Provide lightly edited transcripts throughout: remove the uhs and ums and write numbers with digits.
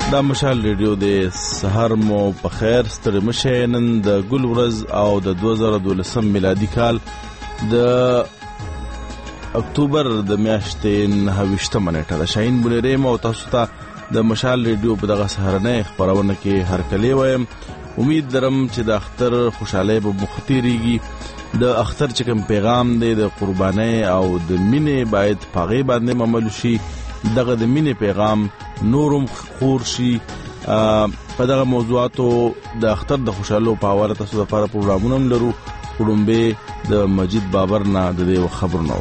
دا مشال ریډیو د سحر مو په خیر ستړي مشه. نن د ګل ورځ او د 2012 میلادي کال د اکتوبر د میاشتې 29 نیټه د شاهین بولریم او تاسو ته د مشال ریډیو په دغه سحرنه خبرونه کې هر کلی وایم. امید درم چې د اختر خوشاله به مختیریږي. د اختر چې کوم پیغام دی د قربانۍ او د مینې باید پاغي باندې معمول شي. دغه د مینې پیغام نورم خور شي. په دغه موضوعاتو د اختر د خوشاله په اړه تاسو لپاره پروګرامونه لرو. وړاندې د مجید بابر نه د دې خبرونه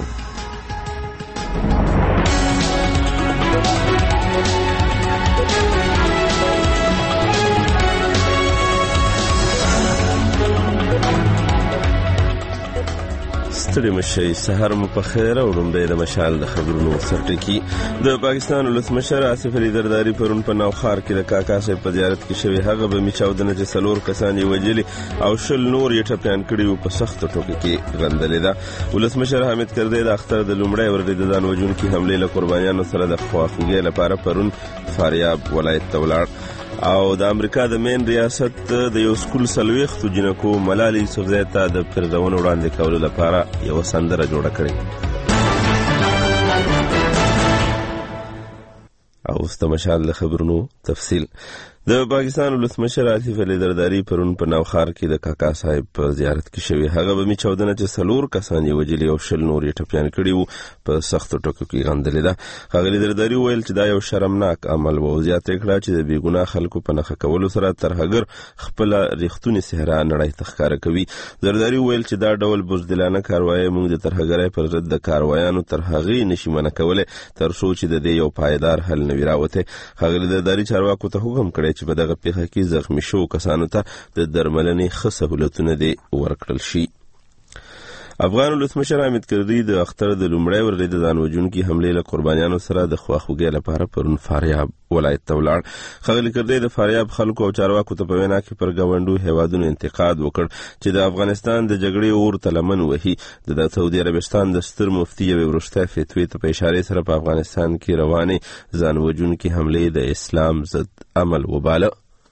ستړي مشي. سحر مو په خیر او لومړی د مشال د خبرونو سرټکی. د پاکستان ولسمشر آصف علي زرداری پرون په نوخار کې د کاکا صاحب په زیارت کې شوی. هغه به میچاودنه چې څلور کسان یې وجلي او شل نور یې ټپیان کړي وو په سخت ټوکې کې غندلې ده. ولسمشر حامد کردی د اختر د لومړی ورځې د ځان وژونکي حملې له قربانیانو سره د خواخوږۍ لپاره پرون فاریاب ولایت ته ولاړ او د امریکا د مین ریاست د یو سکول سلويختو جنکو ملالۍ یوسفزۍ ته د پرزونو وړاندې کولو لپاره یو سندره جوړه کړې. او استمشال د خبرونو تفصیل. د پاکستان ولسمشر آصف علي زرداری پرون په نوخار کې د کاکا صاحب په زیارت کې شوی. هغه به میچاودنه چې څلور کسان یې وجلي او شل نور یې ټپیان کړي وو په سختو ټکو کې غندلې ده. ښاغلي زرداری وویل چې دا یو شرمناک عمل و. زیاته کړه چې د بیګناه خلکو په نښه کولو سره ترهګر خپل ریښتونی صحرا نړۍ ته ښکاره کوي. زرداری وویل چې دا ډول بزدلانه کاروایی موږ د ترهګرۍ پر ضد د کاروایانو تر هغې نشي منع کولی تر څو چې د دې یو پایدار حل نه وي راوتی. ښاغلي زرداری چارواکو ته حکم کړی چې په دغه پیښه کې زخمی شو کسانو ته د درملنې ښه سهولتونه دې ورکړل شي. افغان ولسمشر حامد کردی د اختر د لومړی ورځې د ځان وژونکي حملې له قربانیانو سره د خواخوږۍ لپاره پرون فاریاب ولایت ته ولاړ. ښاغلي کردی د فاریاب خلکو او چارواکو ته په وینا کې پر ګاونډو هیوادونو انتقاد وکړ چې د افغانستان د جګړې اور ته لمن وهي. د سعودي عربستان د ستر مفتي یوې وروستۍ فتوې ته په اشارې سره په افغانستان کې روانې ځان وژونکي حملې د اسلام ضد عمل وباله.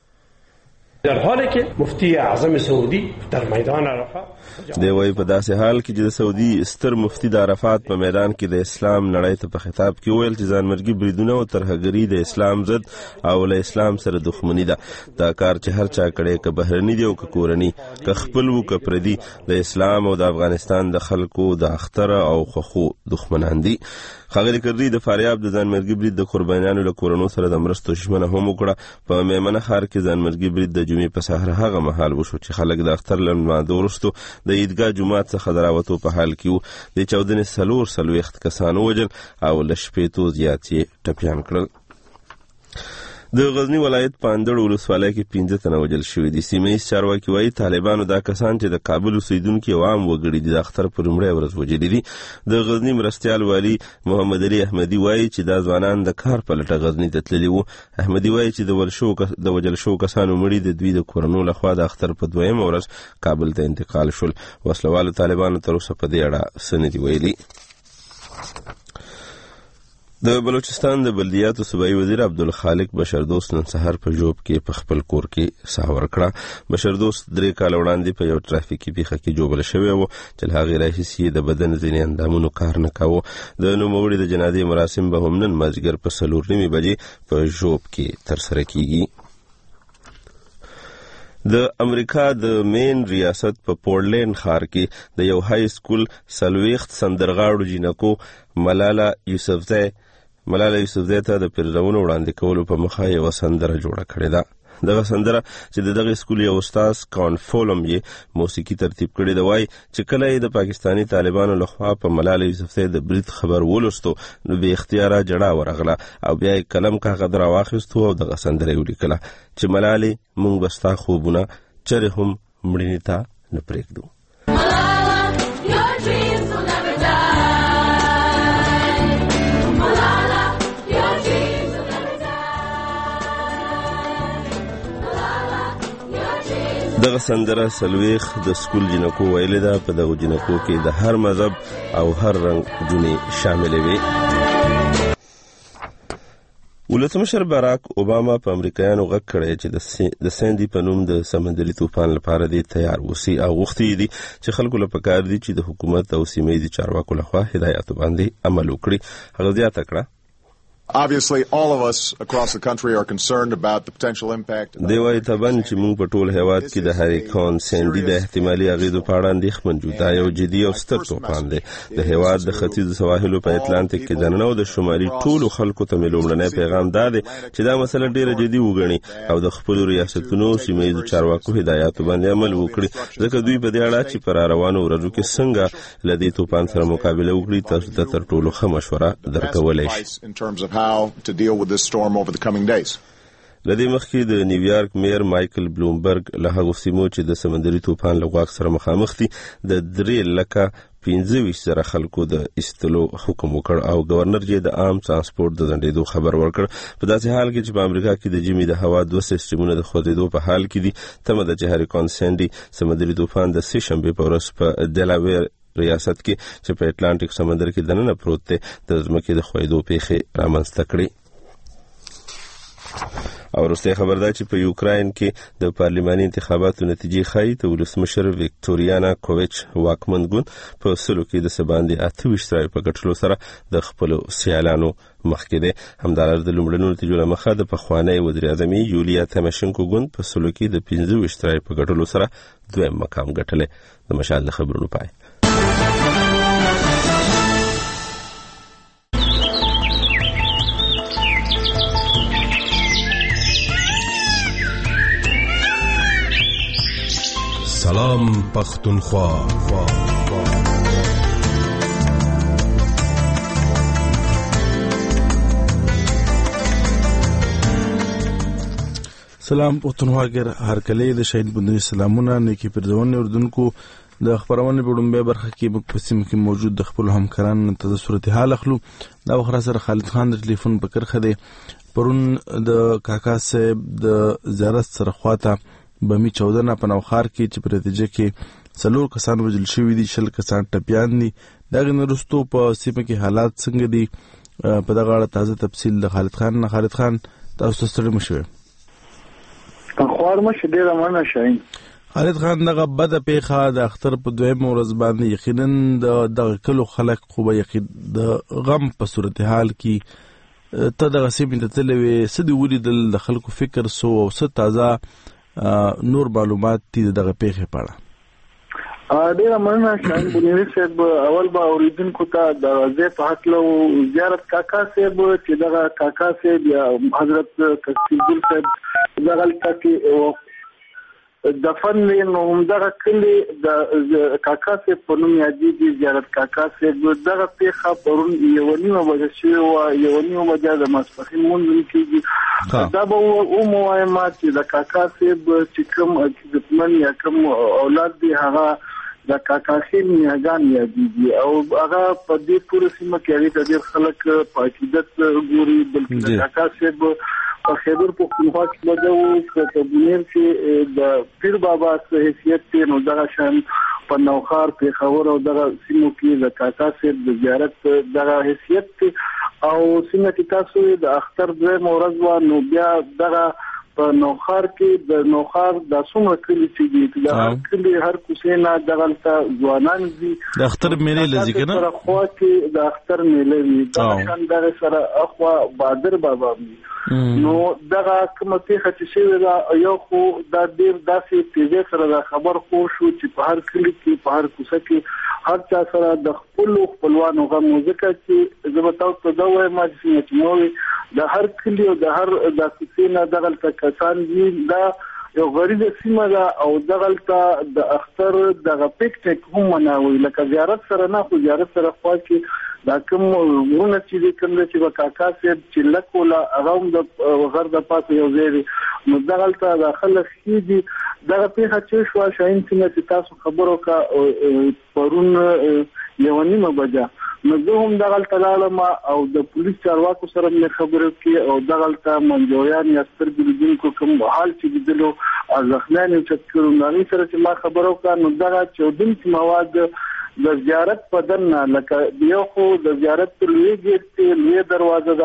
در حالی که مفتی اعظم سعودی در میدان عرفات دی وایي په داسې حال کې چې د سعودي ستر مفتی د عرفات په میدان کې د اسلام نړۍ ته په خطاب کې ویل چې ځانمرګي بریدونه او ترهګري د اسلام ضد او له اسلام سره دښمني ده. دا کار چې هر چا کړی که بهرني دی او که کورني که خپل وو که پردي د اسلام او د افغانستان د خلکو د اختر او خوخو دښمنان دي. ښاغلي کردي د فاریاب د ځانمرګي برید د قربانیانو له کورنو سره د مرستو ژمنه هم وکړه. په میمنه ښار کې ځانمرګي برید د جمعې په سهار هغه مهال وشو چې خلک د اختر له لمانځه وروستو د عیدګاه جومات څخه د راوتو په حال کې وو. د چاودنې 40 کسان ووژل او له 60 زیات یې ټپیان کړل. د غزنی ولایت په اندړ ولسوالۍ کې 15 تنه وژل شوي دي. سیمه ییز چارواکي وایي طالبانو دا کسان چې د کابل اوسیدونکي او عام وګړي دي د اختر په لومړۍ ورځ وژلي دي. د غزنی مرستیال والي محمد علي احمدي وایي چې دا ځوانان د کار په لټه غزنی ته تللي وو. احمدي وایي چې د وژل شوو کسانو مړي د دوی د کورنو لخوا د اختر په 2مه ورځ کابل ته انتقال شول. وسلوالو طالبانو تر اوسه په دې اړه څه نه دي ویلي. د بلوچستان د بلدیاتو صوبایي وزیر عبدالخالق بشردوست نن سهار په ژوب کې په خپل کور کې ساه ورکړه. بشردوست 3 کاله وړاندې په یو ټرافیکي پیښه کې جوړل شوی و چې له هغې راهیسې د بدن ځینې اندامونو کار نه کاوه. د نوموړي د جنازې مراسم به هم نن مازدیګر په 4:30 بجې په ژوب کې ترسره کیږي. د امریکا د مین ریاست په پورټلینډ ښار کې د یو های سکول 40 سندرغاړو جنکو ملاله یوسفزۍ ته د پرزونو وړاندې کولو په مخه یوه سندره جوړه کړې ده. دغه سندره چې د دغه سکول یو استاد کانفولم یې موسیقي ترتیب کړې ده وایي چې کله یې د پاکستاني طالبانو لخوا په ملاله یوسفزۍ د برید خبر ولوستو نو بې اختیاره جړه ورغله او بیا یې قلم کاغذ راواخیستو او دغه سندره یې ولیکله چې ملالې موږ به ستا خوبونه چرې هم مړینې ته نه پرېږدو. دغه سندره 40 د سکول جنکو ویلې ده. په دغه جنکو کې د هر مذهب او هر رنګ جنې شاملې وي. ولسمشر باراک اوباما په امریکایانو غږ کړی چې د ساندي په نوم د سمندري طوفان لپاره دې تیار اوسي او غوښتي دي چې خلکو له پکار دي چې د حکومت او سیمه ییزو چارواکو لخوا هدایاتو باندې عمل وکړي. هغه زیاته کړه Obviously, all of us across the country are concerned about the potential impact. دی وايي تبن چې موږ په ټول هیواد کې د هریکان ساندي د احتمالي اغیزو په اړه اندېښمن یو. دا یو جدي او ستر طوفان دی. د هیواد د ختیځو سواحلو په اتلانتیک کې د ننه او د شمالي ټولو خلکو ته لومړنی پیغام دا دی چې دا مسله ډیره جدي وګڼي او د خپل ریاستونو سیمه ییزو چارواکو هدایاتو باندې عمل وکړي ځکه دوی په دې اړه چې پر روانو ورځو کې څنګه له دې طوفان سره مقابله وکړي تاسو ته تر ټولو ښه مشوره درکولای شي. How to deal with this storm over the coming days. لدې مخکې د نیویارک میر مایکل بلومبرګ له هغو سیمو چې د سمندري طوفان له غواک سره مخامخ دي د 3,25,000 خلکو د ایستلو حکم وکړ او گورنر یې د عام ترانسپورت د ځنډېدو خبر ورکړ. په داسې حال کې چې په امریکا کې د جمی د هوا 2 سیستمونه د خوځېدو په حال کې دي. تمه ده چې هریکان ساندي سمندري طوفان د سه شنبې په ورځ په دلاویر ریاست کې چې په اتلانتیک سمندر کې دننه پروت دی د ځمکې د خویدو پیښې رامنځته کړي. او وروسته خبر ده چې په یوکراین کې د پارلماني انتخاباتو نتیجې ښایي ته ولسمشر ویکټوریانا کوویچ واکمن ګوند په سلو کې د سباندې 28 رای په ګټلو سره د خپل سیالانو مخکې دی. همدارس د لومړنیو نتیجو له مخه د پخوانی وزیر اعظم یولیا تیماشنکو ګوند په سلو کې د 25 رای په ګټلو سره دویم مقام ګټلی. د مشال د خبرونو پای. سلام پختونخوا. سلام پختونخواګر هر کله د شاهین بندوی سلامونه نیکی پرځونه اردوونکو د خبرونه په ډومبه برخه کې موږ په سیمه کې موجود د خپل همکارانو ته صورتحال اخلو. دا وخت سره خالد خان د ټلیفون په کرخه دی. پرون د کاکا صاحب د زیارت سره خواته بمی 14 په نوخار کې چې په نتیجه کې 4 کسان وژل شوي دي 6 کسان ټپیان دي. دا غنرستو په سیمه کې حالات څنګه دي په دغه اړه تازه تفصیل د خالد خان نه. خالد خان تاسو ستړي مشوي خوار مشه ډیره مننه شاین. خالد خان دغه بد پیخه د اختر په دویم ورځ باندې یقینا د کلو خلک خو به یقین د غم په صورتحال کې ته دغه سیمې ته تلوي سدي ولیدل د خلکو فکر سو او ست تازه نور معلومات دي دغه پیخه پاړه. ډیره مننه شاین بنيري صاحب. اول به اوریدونکو ته د زه په حق له زیارت کاکا صاحب چې دغه کاکا صاحب یا حضرت کسیدل صاحب دغه کې دفن نو هم دغه کلی د کاکا صاحب په نوم یادېږي. زیارت کاکا صاحب دغه پیښه پرون یو نیمه بجې شوې وه، یو نیمه بجې د ماسپښین لمونځ کېږي. دا به وموایم چې د کاکا صاحب چې کوم عزتمن یا کوم اولاد دی هغه د کاکا صاحب نیاګان یادېږي او هغه په دې پوره سیمه کې هغې ته ډېر خلک په عقیدت ګوري. بلکې د کاکا صاحب په خیبر پختونخوا کې مده په بنیر کې د پیر بابا حیثیت دی نو دغه شان په نوخار پیښور او دغه سیمو کې د کاکا صاحب د زیارت دغه حیثیت دی او سیمه کې تاسو د اختر دویم ورځ نو بیا دغه په نوخار کې د نوخار د څومره کلی چې دي د کلی هر کوڅه نه دغه ځوانان دي د اختر میلې لږ کنه خو کې د اختر میلې وي د شان دغه سره اخوا بادر بابا نو دغه کومه پیښه چې شوې ده یو خو دا ډېر داسې تیزه سره د خبر خو شو چې په هر کلی کې په هر کوڅه کې هر چا سره د خپلوانو غو موزیکا چې زبتاو ته دا وایم چې نو د هر کلی او د هر د کوڅې نه دغه کسان دي دا یو غریب سیمه ده او دغه د اختر دغه پکټیک هم مناوي لکه زیارت سره نه خو زیارت سره خو کې دا کوم ورونه چې کوم چې په کاکا صاحب چې لکولا اراوند د غر د پاتې یو ځای نو دغه د خلک دي دغه پیښه چې شو شاین چې تاسو خبرو کا پرون یو نیمه بجه نو زه هم دغه تلالم او د پولیس چارواکو سره مې خبرو کې او دغه منځویان یا سترګریدونکو کوم حال چې دلو ځخنان چې کړو نو سره چې ما خبرو کا نو دغه 14 مواد د زیارت په دنه لکه یو خو د زیارت لوی ګیټ لوی دروازه ده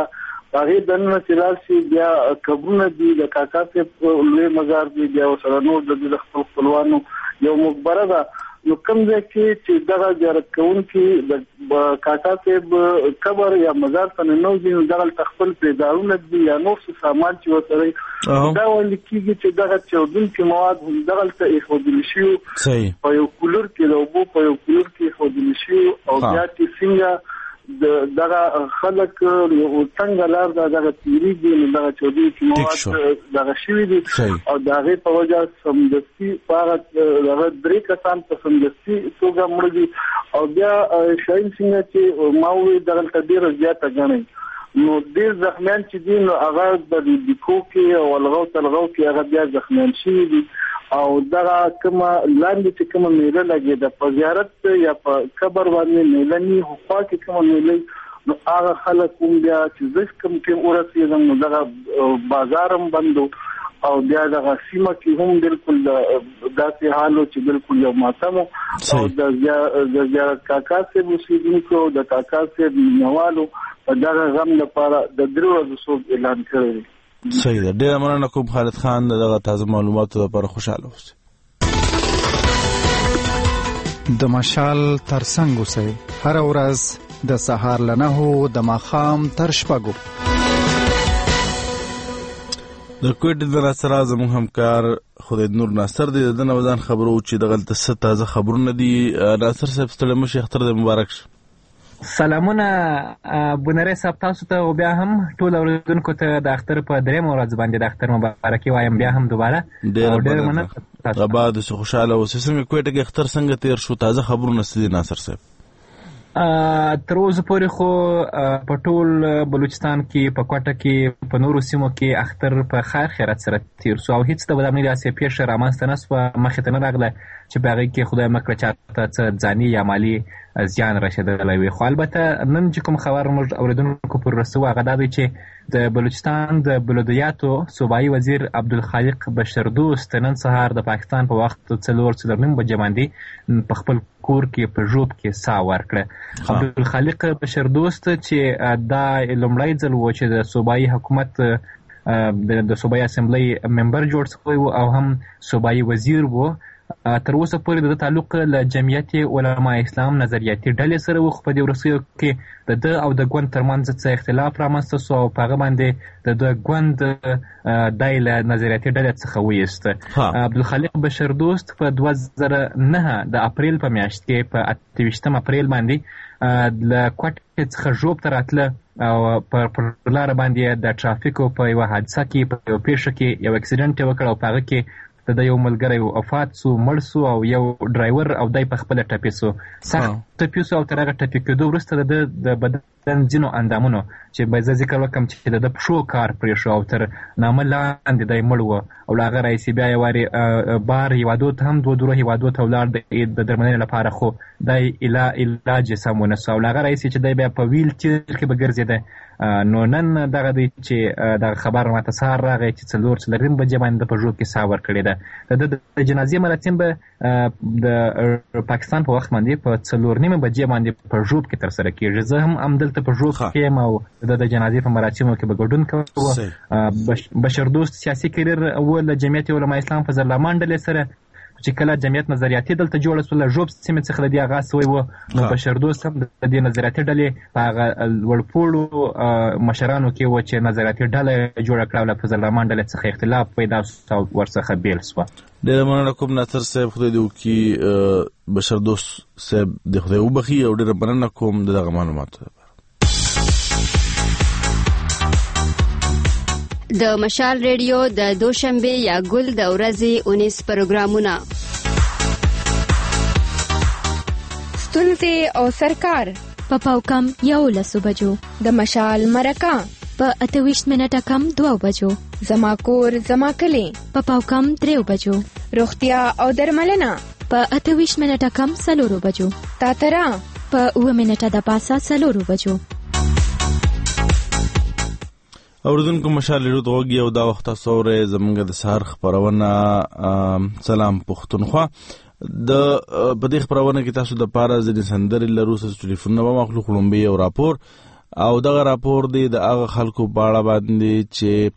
هغه دنه چې شي بیا قبرونه دي د کاکا صاحب لوی مزار دی بیا سره نور د خپلوانو یو مقبره ده. نو کوم ځای چې دغه زیارت کوونکي د کاکا صاحب قبر یا مزار ته نه نوځي دغه خپل پیدارونه دي یا نور څه سامان چې وسره دا ولې کېږي چې دغه چودونکي مواد هم دغه ته ایښودل شي په یو کولر کې د اوبو په یو کولر کې ایښودل شي او بیا چې څنګه دغه خلک یو څنګه لار دغه تیریږي دغه چودونکي مواد دغه شوي دي او دغه په وجه سمدستي هغه دغه درې کسان په سمدستي توګه مړ دي او بیا شاین څنګه چې ماوي دغه ډیر زیاته غني نو ډیر زخمیان چې دي نو هغه د لیکو کې او لغو تلغو کې هغه بیا زخمیان شي دي او دغه کومه لاندې چې کومه میله لګي د په زیارت یا په قبر باندې میله نه خو کې کومه میله نو هغه خلک کوم بیا چې زښ کوم کې ورسېږي نو دغه بازارم بندو او بیا دغه سیمه کې هم بالکل داسې حالو چې بالکل یو ماتم او د زیارت کاکا صاحب اوسیدونکو د کاکا صاحب نوالو په دغه غم لپاره د 3 ورځې څوک اعلان کړی. صحیح ده. ډیر مننه کوم خالد خان دغه تازه معلوماتو لپاره. خوشاله اوسئ. د مشال ترڅنګ اوسئ هر ورځ د سهار له 9 د ماښام تر 6. د کوټ د سره زموږ همکار خدای نور ناصر دی د نوځان خبرو چې دغه څه تازه خبرونه دي. ناصر صاحب ستړي مشه اختر د مبارک شه. سلامونه بنره صاحب تاسو ته او بیا هم ټول اوریدونکو ته د اختر په درېم ورځ باندې د اختر مبارکي وایم بیا هم دوباره. ډېر مننه. غباد سه خوشاله اوسئ. څنګه کوټه کې اختر څنګه تیر شو؟ تازه خبرونه ستدي ناصر صاحب؟ تر اوسه پورې خو په ټول بلوچستان کې په کوټه کې په نورو سیمو کې اختر په خیر خیرات سره تیر شو او هیڅ ډول امنیت داسې پیښه رامنځته نه شوه مخې ته نه راغله چې په هغې کې خدای مه کړه چاته څه ځاني یا مالي زیان رسېدلی وي. خو البته نن چې کوم خبر موږ اوریدونکو پورې رسوو هغه دا دی چې د بلوچستان د بلدیاتو صوبایي وزیر عبدالخالق بشردوست نن سهار د پاکستان په وخت 4:30 بجې باندې په خپل کور کې په ژوب کې ساه ورکړه. عبدالخالق بشردوست چې دا لومړی ځل و چې د صوبایي حکومت د صوبایي اسمبلی ممبر جوړ شوی و او هم صوبایي وزیر و. تر اوسه پورې د تعلق له جمعیت علماء اسلام نظریاتي ډلې سره و خو په دې وروستیو کې د او د ګوند ترمنځ څه اختلاف رامنځته شو او په هغه باندې د ګوند دای له نظریاتي ډلې څخه ویست. عبدالخالق بشردوست په 2009 د اپریل په میاشت کې په 28 اپریل باندې له کوټې څخه ژوب ته راتله او پر لاره باندې د ټرافیکو په یوه حادثه کې په یو پیښه کې یو اکسیډنټ یې وکړ او په هغه کې د یو ملګری وفات سو مړ سو او یو ډرایور او دای په خپله ټپي سو. سخت ټپي سو او تر هغه ټپي کېدو وروسته د بدن ځینو اندامونو چې به زه ذکر وکړم چې د پښو کار پرې شو او تر نامه لاندې دی مړ و او له هغه راهیسې بیا یې وارې بار هېوادو ته هم دوه هېوادو ته ولاړ د درملنې لپاره خو دی علاج یې سم ونه سو او له هغه راهیسې چې دی بیا په ویل چیر کې به ګرځېده. نو نن دغه دی چې دغه خبر ماته سهار راغی چې 4:30 بجې باندې په ژوب کې ساه ورکړې ده. د جنازې مراسم به د پاکستان په وخت باندې په 4:30 بجې باندې په ژوب کې ترسره کېږي. زه هم همدلته په ژوب کې یم او د جنازې په مراسمو کې به ګډون کوم. بشردوست سیاسي کریر و له جمعیت علماء اسلام په زرلامان ډلې سره چې کله جمعیت نظریاتي دلته جوړه شوه له ژوب سیمې څخه د دې آغاز شوی و نو بشردوست هم د دې نظریاتي ډلې په هغه لوړپوړو مشرانو کې و چې نظریاتي ډله جوړه کړه او له فضلرحمان ډلې څخه اختلاف پیدا شو او ورڅخه بیل شوه. ډېره مننه کوم ناصر صاحب. خدای دې وکړي بشردوست صاحب د خدای وبخي او ډېره مننه کوم د دغه معلوماتو لپاره. د مشال ریډیو د دوشنبه یا ګل د ورځې 19 پروګرامونه ستونزې او سرکار په پاوکم 11 بجو، د مشال مرکه په 28 منټه کم 2 بجو، زما کور زما کلی په پاوکم 3 بجو، روغتیا او درملنه په 28 منټه کم 4 بجو، تاترا په 9 منټه د پاسه 4 بجو. اوردونکو مشال ریډیو ته وګورئ او دا وخت تاسو اورئ زموږ د سهار خبرونه سلام پښتونخوا. د په دې خبرونه کې تاسو د پاره ځینې سندرې لرو، ټلیفونونه به مخلوق لومبي او راپور او دغه راپور دی د هغه خلکو په اړه باندې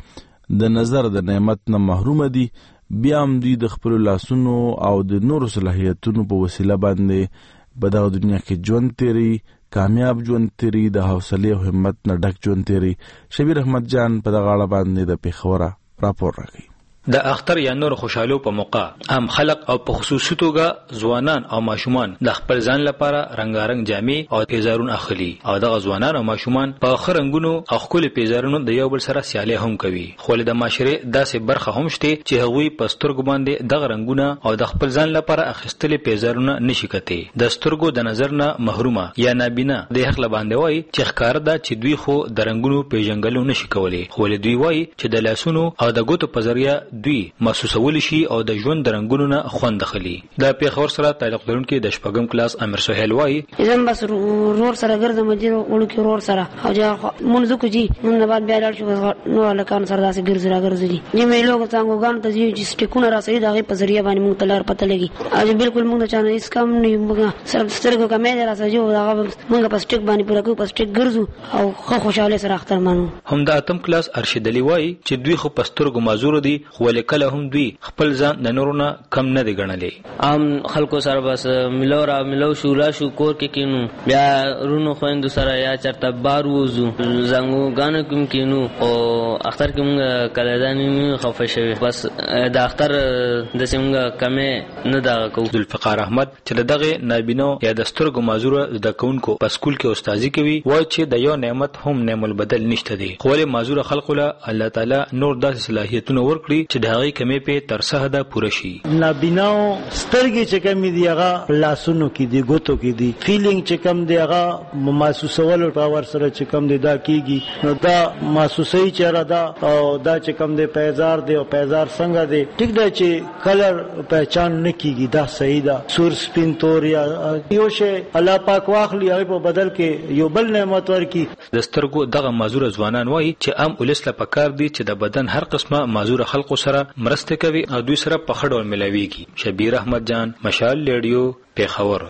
چې د نظر د نعمت نه محروم دي، بیا هم دوی د خپل لاسونو او د نورو صلاحیتونو په وسیله باندې په دغه دنیا کې ژوند تیری، کامیاب ژوند تیری، د حوصله او همت نه ډک ژوند تیری. شبیر احمد جان په دغه اړه باندې د پیښوره راپور راکړي. د اختر یا نور خوشحالو په موقع عام خلک او په خصوصي توګه ځوانان او ماشومان د خپل ځان لپاره رنگارنګ جامې او پیزارون اخلي او دغه ځوانان او ماشومان په خرنګونو او خپل پیزارونو د یو بل سره سیالي هم کوي. خو د معاشره داسې برخه هم شته چې هغوی په سترګو باندې دغه رنگونه او د خپل ځان لپاره اخیستل پیزارونه نشي کته. د سترګو د نظر نه محرومه یا نابینا د حق باندې وای چې ښکار ده چې دوی خو د رنگونو پیژنګلو نشي کولای، خو دوی وای چې د لاسونو او د ګوتو په ذریعہ دوی محسوسول شي او د ژوند د رنگونو نه خوند اخلي. د پیښور سره تعلق لرونکي د شپږم کلاس امیر سهیل وای زم بس رور سره ګرځم مدیر وړو کې رور سره او جا منځ کو جی نن بعد بیا لاړ شو نو لکان سره داسې ګرځي چې مې لوګ څنګه غان ته چې سټیکونه راځي دغه په ذریعہ باندې مونږ تلار پته لګي او بالکل مونږ چانه هیڅ کم نه مونږ صرف سترګو کمې راځي او هغه مونږ په سټیک باندې پورا کو په سټیک ګرځو او خوشاله سره اختر مانو. هم د اتم کلاس ارشد علي وای چې دوی خو په سترګو معذور دي، خو لیکل هم دوی خپل ځان د نورونه کم نه دی ګڼلې. عام خلکو سره بس ملو شورا شو کور کې کینو، بیا رونو خويندو سره یا چرته بار وځو زنګو غانو کوم کینو او اختر کې مونږ کلهدانې خفه شوی، بس د اختر د څنګه کمه نه دا کو. ذوالفقار احمد چې دغه نابینو یا د سترګو معذور د کونکو په سکول کې استادي کوي، وایي چې د یو نعمت هم نعمت البدل نشته دی، خو له معذور خلکو له الله تعالی نور داسې صلاحیتونه ورکړي چې د هغه کمې په تر سهدا پوره شي. نابیناو سترګې چې کم دي هغه لاسونو کې دي، ګوتو کې دي، فیلینګ چې کم دی هغه محسوسول پاور سره چې کم دی دا کیږي. نو دا محسوسي چهره دا او دا چې کم دی پیزار دی او پیزار څنګه دی ټیک دا چې کلر پہچان نه کیږي، دا صحیح ده. سور سپین تور یا یو شی الله پاک واخلي هغه په بدل کې یو بل نعمت ورکی. د سترګو دغه معذور ځوانان وایي چې عام ولس له پکار دي چې د بدن هر قسمه معذور خلکو سره مرسته کوي او دوی سره په خړول ملاويږي. شبیر احمد جان، مشال ریډیو، پیښور.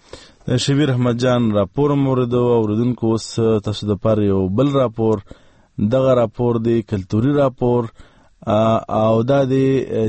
شبیر احمد جان راپور موردو اوردونکو اوس تاسو د پاره یو بل راپور، دغه راپور دی کلتوري راپور او دا دی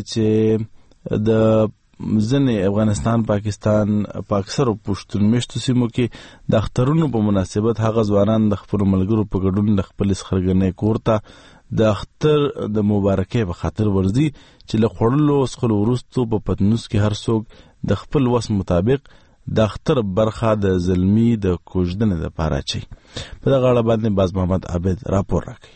چې د ځنې افغانستان پاکستان په اکثرو پښتون میشتو سیمو کې د اخترونو په مناسبت هغه ځوانان د خپل ملګرو په ګډون د خپل سخرګنې کورته د اختر د مبارکۍ په خاطر ورځي چې له خوړلو څخه وروسته په پتنوس کې هر څوک د خپل وس مطابق د اختر برخه د زلمی د کوژدنې لپاره چي. په دغه اړه باندې باز محمد عابد راپور راکړي.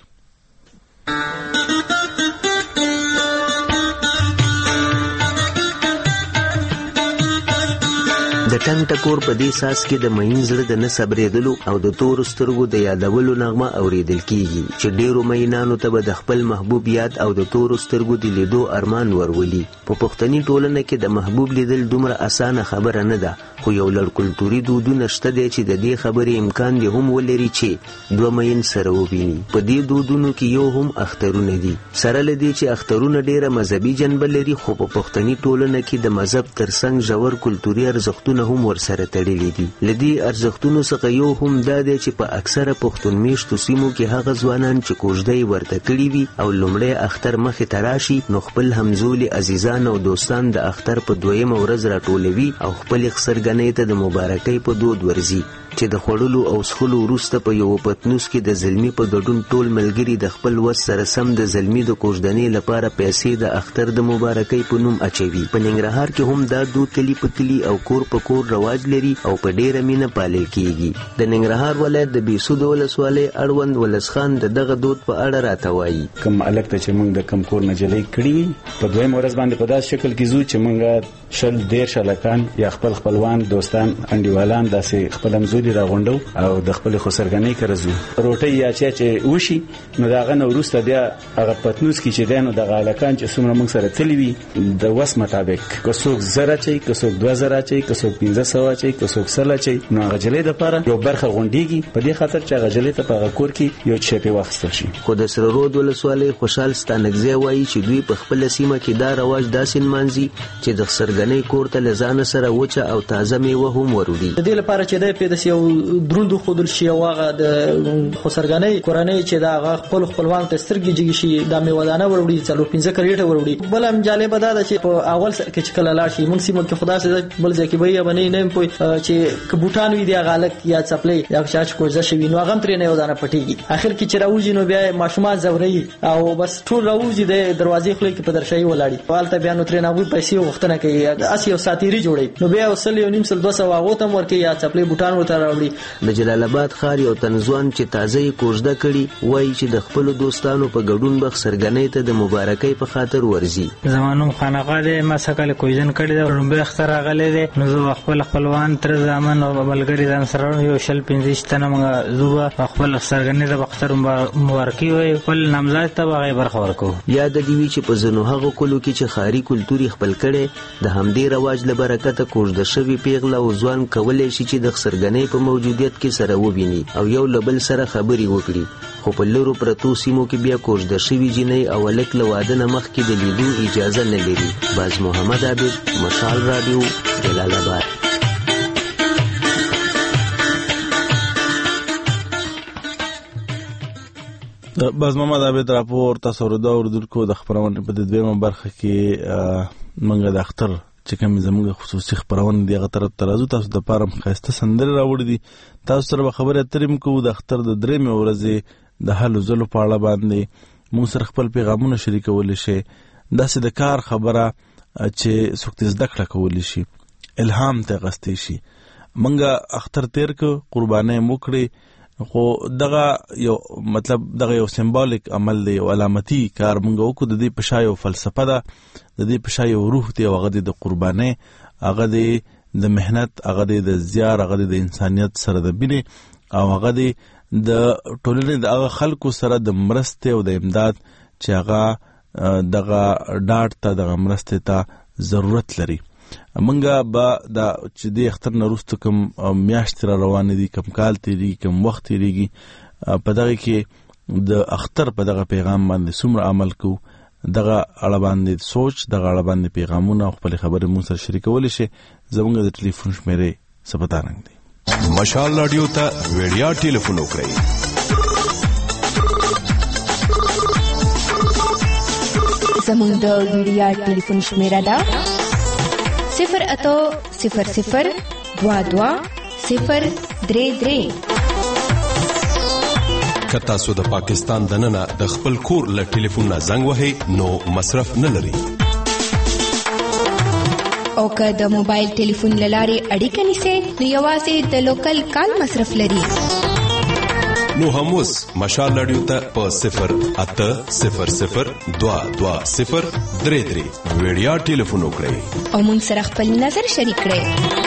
د ټنګ ټکور په دې ساس کې د مین زړه د نصبرېدلو او د تور سترګو د یادولو نغمه اوریدل کیږي چې ډیرو مینانو ته به د خپل محبوب یاد او د تور سترګو د لیدو ارمان ورولي. په پښتني ټولنه کې د محبوب لیدل دومره اسانه خبره نه ده، خو یو لړ کلتوري دودونه شته دي چې د دې خبرې امکان دی هم ولري چې دوه مین سره وویني. په دې دودونو کې یو هم اخترونه دي، سره لدی چې اخترونه ډیره مذهبي جنبه لري، خو په پښتني ټولنه کې د مذهب ترڅنګ ژور کلتوري ارزښتونه هم ورسره تړلي دي. لدی ارزښتونو څخه یو هم دا دی چې په اکثره پښتون میشتو سیمو کې هغه ځوانان چې کوژدۍ ورته کړي وي او لومړی اختر مخې ته راشي نو خپل همزولي عزیزان او دوستان د اختر په دویمه ورځ راټولوي او خپل خسرګنۍ ته د مبارکۍ په دود ورځي چې د خوړلو او څښلو وروسته په یو پتنوس کې د زلمی په ګډون ټول ملګري د خپل وس سره سم د زلمی د کوژدنې لپاره پیسې د اختر د مبارکۍ په نوم اچوي. په ننګرهار کې هم دا دود کلی په کلی او کور په کور رواج لري او په ډیره مینه پالل کیږي. د ننګرهار ولایت د بیسود ولسوالۍ اړوند ولس خان دغه دود په اړه راته وایي. کوم الګ ته چې موږ د کم کور نه جلې کړی په دویم ورځ باندې په داس شکل کې زو چې موږ شل ډیر شلکان یا خپلوان دوستان انډیوالان داسې خپل همزولي راغونډو او د خپل خسرګنۍ کرزو روټي یا چې وشي نو دا غنه ورسته بیا هغه پتنوس کې چې دینو د غالکان چې څومره موږ سره تللی وي د وس مطابق که څوک زره چي که څوک 2000 چي که څوک 1500 چي که څوک 100 چي نو هغه جلې د لپاره یو برخه غونډيږي په دې خاطر چې هغه جلې ته په کور کې یو چپی واخستل شي. خو د سره رود ولسوالۍ خوشحال ستانګزی وایي چې دوی په خپل سیمه کې دا رواج داسې مانځي چې د خسرګنۍ کور ته لزان سره وچه او تازه میوه هم وروړي. د دې لپاره چې د چې دروند خودل شي او هغه د خسرګنۍ کورنۍ چې دا خپلوان ته سترګې جګی شي د میوادانه وروړي 4-5 کریټه وروړي. بل هم جالب ده چې په اول کې چې کله لاړ شي موږ سیمه کې خدا سره بل ځکه به باندې نه پوي چې کبوټان وی دی غالک یا چپلې یا چاچ کوزه شي نو هغه ترې نه ودانه پټيږي. اخر کې چې راوځي نو بیا ماشومان زوري او بس ټول راوځي د دروازې خلک په درشي ولاړی والته بیا نو ترې نه وي پیسې وختنه کوي اسی او ساتيري جوړي نو بیا وسل یو نیم سل 200 واغو تم ورکه یا چپلې بوټان وته راوړي. د جلال آباد ښار یو تنزوان چې تازه کوژده کړي وایي چې د خپل دوستانو په ګډون بخ سرګنۍ ته د مبارکۍ په خاطر ورزي. زمانو خانقاه د مسکل کوژن کړي د لومبه اختر غلې ده نو زه خپلوان تر زمان او بلګری ځان سره یو شل 15 تنه موږ زوبه خپل سرګنۍ د اختر مبارکي وي خپل نامزاد ته هغه برخه ورکو. یاد دی چې په زنو هغه کلو کې چې خاري کلتوري خپل کړي د همدې رواج له برکته کوژده شوی پیغله او ځوان کولای شي چې د سرګنۍ په موجودیت کې سره وبیني او یو لبل سره خبري وکړي. خو په لورو پرتو سیمو کې بیا کوژده شوی جنۍ او الک له واده نه مخکې د لیدو اجازه نه لري. باز محمد عابد، مشال رادیو، جلال آباد. باز محمد عابد راپور تاسو اوریدونکو د خبرونه په دویمه برخه کې منګه د اختر چې کوم زموږ خصوصي خبرونه دی غتر ترازو تاسو د پارم خاسته سندره راوړي دي. تاسو سره خبره اتریم کو د اختر د درېمه ورځې د حل زلو په اړه باندې موږ سره خپل پیغامونه شریکول شي. داسې د کار خبره چې څوک زده کړه کولی شي الهام ته غستې شي. منګه اختر تیر کو قربانې موکړي خو دغه یو مطلب دغه یو سمبولیک عمل دی او علامتي کار مونږ وکړو. د دې په شایو فلسفه ده د دې په شایو روح دی هغه د قربانۍ هغه د مهنت هغه د زیار هغه د انسانیت سره د بینه او هغه د ټولنې د هغه خلکو سره د مرستې او د امداد چې هغه دغه ډاټ ته دغه مرستې ته ضرورت لري. منګه با د چې د اختر نورست کوم میاشت را روان دي کوم کال تیری کوم وخت تیریږي په دغه کې د اختر په دغه پیغام باندې څومره عمل کو دغه اړه باندې سوچ دغه اړه باندې پیغامونه خپل خبره مو سره شریکول شي. زموږ د ټلیفون شمیرې سپتارنګ دي. مشال رادیو ته ویډیا ټلیفون وکړئ 0 زموږ د ویډیا ټلیفون شمیره ده 08000220033. کتا سو د پاکستان دننه د خپل کور له ټلیفون نه زنګ وهي نو مصرف نه لري او که د موبایل ټلیفون لاري اړیکه نیسي نو یوازې د لوکل کال مصرف لري. نو هموس مشال رادیو ته په 08000220033 ویډیا ټلیفون وکړئ او مون سره خپل نظر شریک کړئ.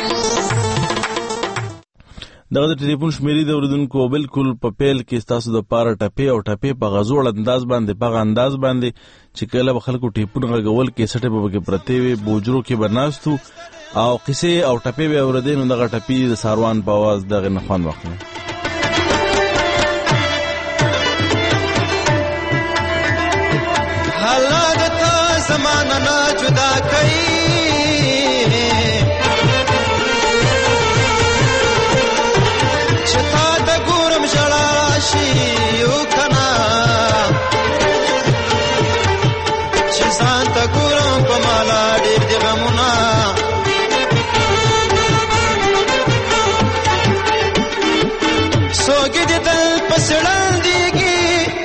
دغه ټلیفون شمیرې د اوریدونکو بالکل په پیل کې تاسو د پاره ټپې او ټپې په غزوړ انداز باندې چې کله خلکو ټیپونه غول کې سټه په کې پرته وي بوجرو کې بناستو او قصې او ټپې به اوریدنه دغه ټپې د ساروان په आवाज دغه نخوان واخلي. حالات زمانہ نا جدا کئی چتا د ګورم جړا شي یو کنا چې ځان ته ګورم په مالا ډېر دی غمونه سوګي دې دل پسړان دیږي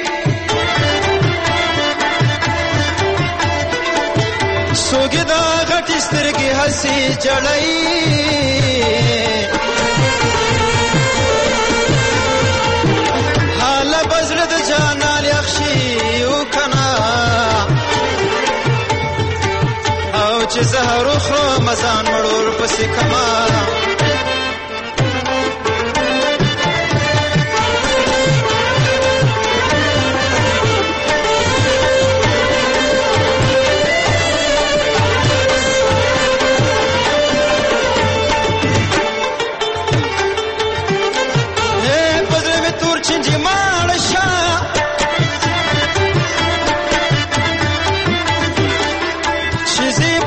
سوګي دا غټي سترګې هسي جړای جانال یخشی او کنا او چې زهر خو مزان مړور پسې کما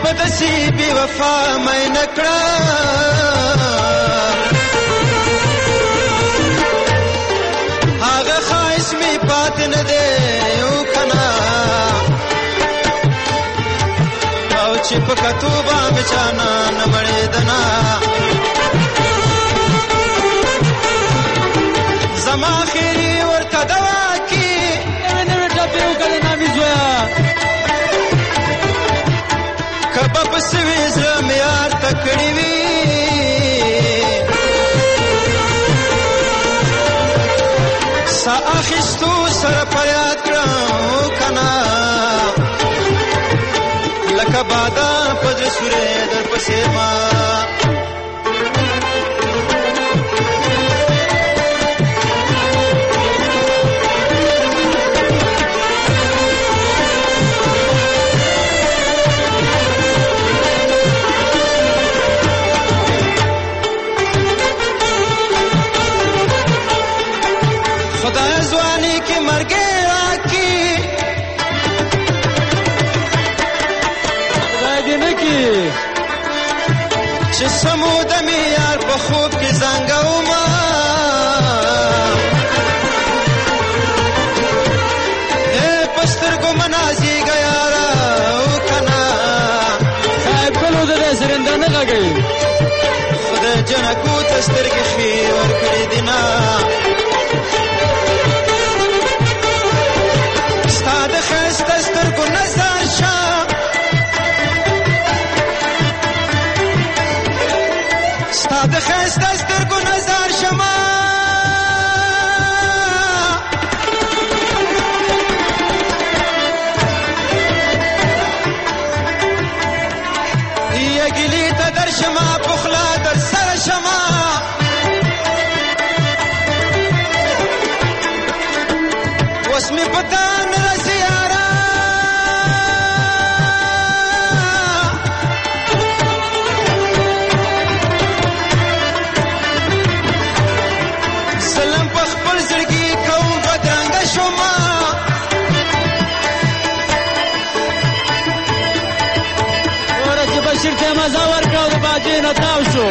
بی وفا مې نکړه پاتې نه دی کنه او چې په کتو باندې چانا نه مړېدنه زما خیری ورته دوا کی نو ټپه وکړه نامي زویا کبه په سوي زم یار تکړی وی سا اخستو سره پریاد کړو کنا لکه بادا پدر سوره در پسې ما خدای ځواني کې مرګ راکې خدای دې نه کې چې سمود مې یار په خوب کې زنګوما اے پسترګو منازي ګیارا او کنا صاحب کولو دې سرنده نه غږی خدای جنکو تسترګې خیر ور کړې دینا ستاد خست سترګو نظر شاه ستاد خست سترګو نظر شما یګلی ته در شما پخلا در سر شما وسمي پتا شرته مزه ورکاو د باجې نه تاو شو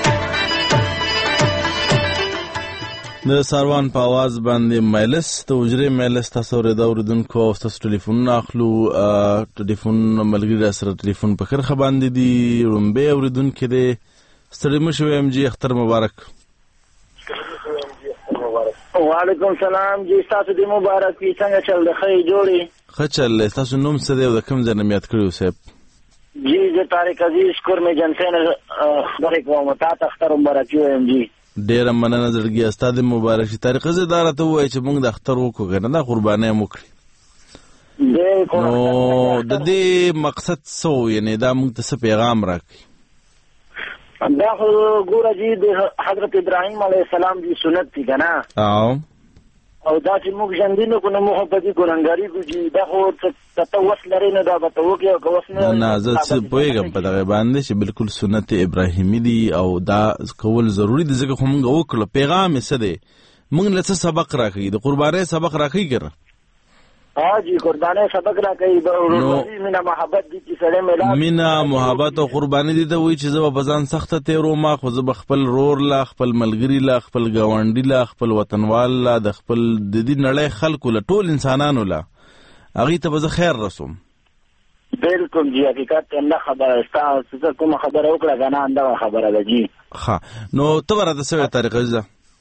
د ساروان په आवाज باندې مایلس ته وجري مایلس تاسو اوریدونکو او تاسو ټلیفون اخلو ټلیفون ملګری سره ټلیفون په خرخه باندې دی رومبه اوریدونکو دې ستړي مشو ام جی اختر مبارک وعلیکم سلام جی تاسو دې مبارک وي څنګه چل د خې جوړي خچل تاسو نوم څه دی او د کوم ځای نه یاد کړو صاحب جی زه طارق عزیز کور می جنسین خبرې کوم تاسو اختر مبارک یو ام جی ډیر مننه زړګي استاد مبارک شي طارق عزیز دار ته وای چې موږ د اختر وکړو کنه دا قرباني موکړي نو د دې مقصد سو یعنی دا موږ ته پیغام راکړي دا ګوره جی د حضرت ابراهیم علیه السلام دی سنت دی کنه او دا چې موږ ژوندینو کو نو موږ په دې ګورنګاری کو جی دا خو ته وس لري نه دا به ته وکي او وس نه زه څه پوهیږم په دغه باندې چې بالکل سنت ابراهیمی دی او دا کول ضروری دی ځکه خو موږ وکړو پیغام یې څه دی موږ له څه سبق راکړي د قربانۍ سبق راکړي ګره جی قربانۍ سبق راکړي مینا محبت دي چې سره ملا مینا محبت او قرباني دي ته وایي چې زه په ځان سخته تیرو ما خو زه خپل رور لا خپل ملګری لا خپل گاونډي لا خپل وطنوال لا د خپل د دې نړۍ خلکو له ټول انسانانو لا هغه ته به خیر رسوم بالکل جی حقیقت الله خبره تاسو کوم خبره وکړه غنا انده خبره ده جی ها نو ته ورته څه طریقه ده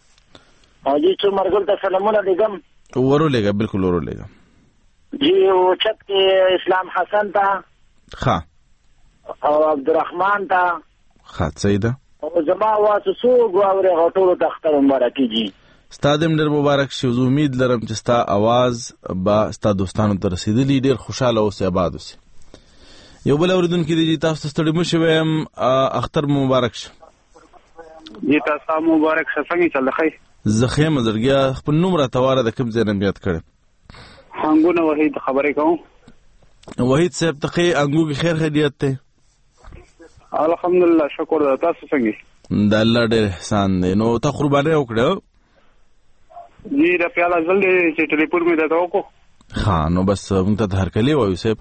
جی څو مرګل ته سلامونه لګم ورولېګا بالکل ورولېګا جی او چت کې اسلام حسن تا ها او عبدالرحمن تا ها سیدا او زما واسو سو غواړي غټولو تختر مبارک جی ستادم ډېر مبارک شي امید لرم چې ستا आवाज با ستا دوستانو ته رسیدلی ډېر خوشاله اوسې آباد اوسې یو بل اوریدونکو دی تاسو ستړي مشو ويم اختر مبارک شه جی تاسو مبارک شه څنګه چل خی زخه مزرګیا خپل نوم را تواره د کوم ځای نه یاد کړم انګونه وحید خبرې کوم وحید صاحب ته انګو کی خیر خیریت ته الحمدلله شکر تاسو څنګه د الله ډېر احسان دی نو ته قرباني وکړو جی را پیاله جلدی چې ټلیفون مې درته وکړو ها نو بس موږ ته هر کلی وایو صاحب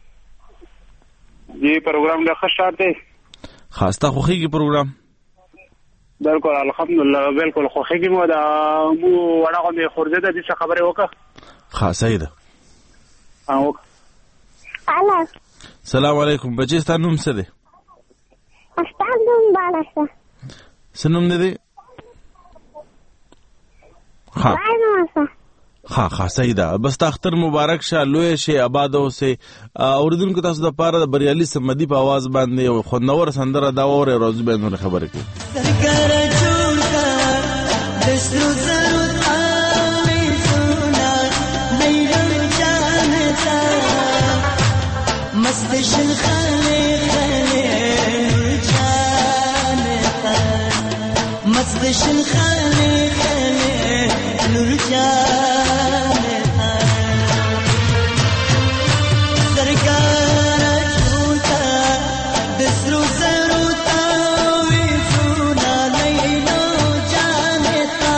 جی پروګرام له ښه دی خاصه خوخیږي پروګرام بالکل الحمدلله بالکل خوخیږي مو دا مو وړاغه مې خورځه د دې خبره وکړه ها صحیح ده. سلام علیکم بچی، ستا نوم څه دی؟ ستا نوم بالښته. څه نوم دی؟ ها صحیح ده. بس تا اختر مبارک شه، لوی شي، آباد اوسئ. اوریدونکو تاسو د پاره د بریالي سمدي په आवाज باندې یو خوندور سندره دا وره روز به نور خبره کوي. مستشن خالی خالی جانتا، مستشن خالی خالی نور جانتا، سرکارا جھوٹا دسرو زروتا ویسونا لیلو جانتا،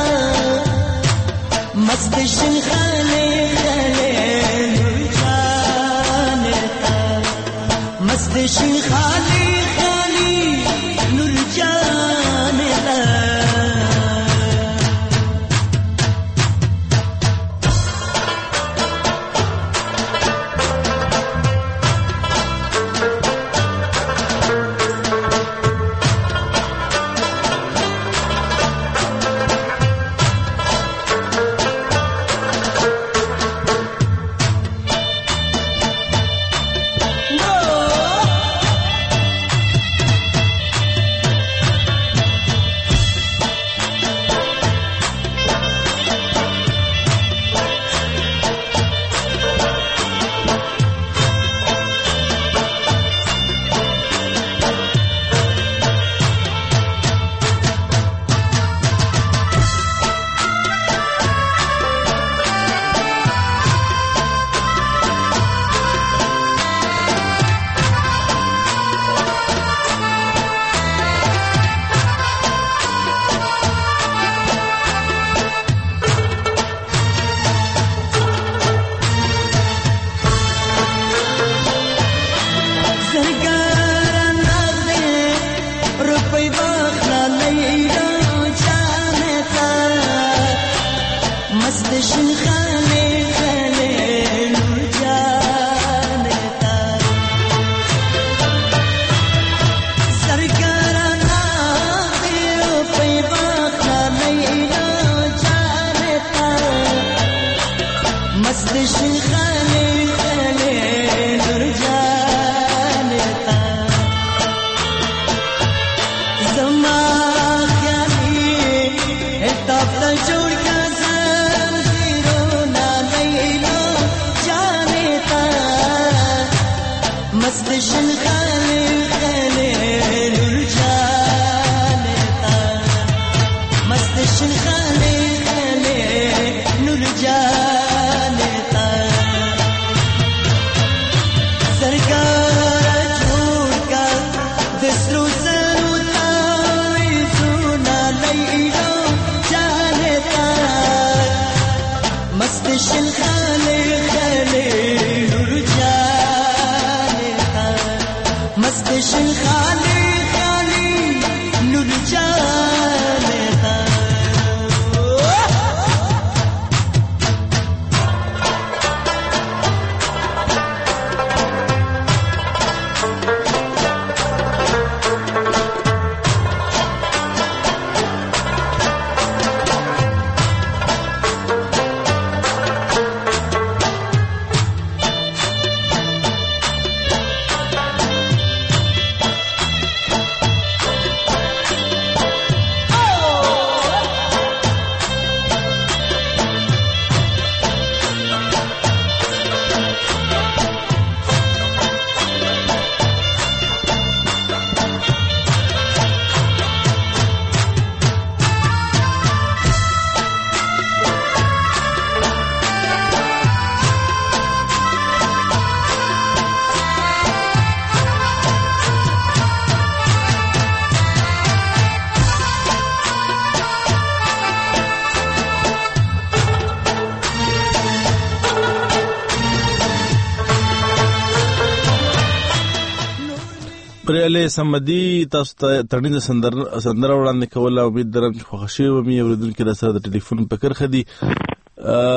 مستشن خالی خالی نور جانتا، مستشن خالی خالی نور جانتا. پرېله سمدي تاسو ته تړین سندره وړاندې کوله. امید درم چې خوښ شوي ومې اورېدونکي د سره د ټلیفون په کرښه دي.